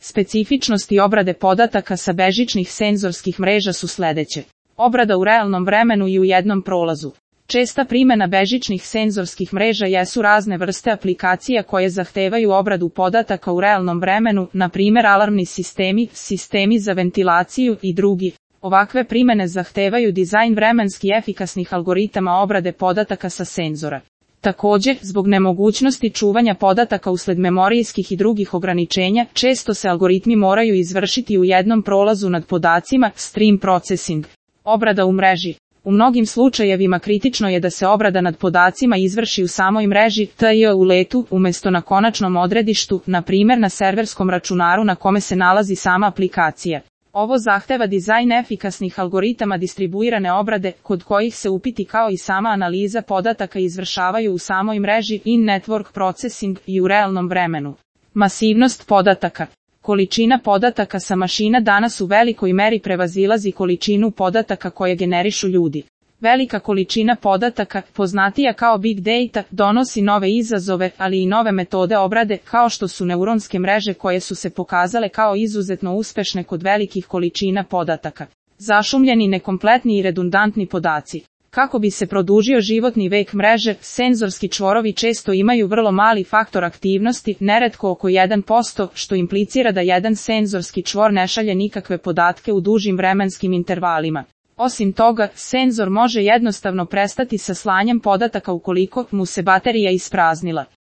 Specifičnosti obrade podataka sa bežičnih senzorskih mreža su sledeće. Obrada u realnom vremenu i u jednom prolazu. Česta primjena bežičnih senzorskih mreža jesu razne vrste aplikacija koje zahtevaju obradu podataka u realnom vremenu, na primjer alarmni sistemi, sistemi za ventilaciju i drugi. Ovakve primjene zahtevaju dizajn vremenski efikasnih algoritama obrade podataka sa senzora. Također, zbog nemogućnosti čuvanja podataka usled memorijskih i drugih ograničenja, često se algoritmi moraju izvršiti u jednom prolazu nad podacima, stream processing. Obrada u mreži. U mnogim slučajevima kritično je da se obrada nad podacima izvrši u samoj mreži, t.j. u letu, umjesto na konačnom odredištu, na primjer na serverskom računaru na kome se nalazi sama aplikacija. Ovo zahteva dizajn efikasnih algoritama distribuirane obrade, kod kojih se upiti kao i sama analiza podataka izvršavaju u samoj mreži in-network processing i u realnom vremenu. Masivnost podataka. Količina podataka sa mašina danas u velikoj meri prevazilazi količinu podataka koje generišu ljudi. Velika količina podataka, poznatija kao big data, donosi nove izazove, ali i nove metode obrade, kao što su neuronske mreže koje su se pokazale kao izuzetno uspešne kod velikih količina podataka. Zašumljeni, nekompletni i redundantni podaci. Kako bi se produžio životni vek mreže, senzorski čvorovi često imaju vrlo mali faktor aktivnosti, neretko oko 1%, što implicira da jedan senzorski čvor ne šalje nikakve podatke u dužim vremenskim intervalima. Osim toga, senzor može jednostavno prestati sa slanjem podataka ukoliko mu se baterija ispraznila.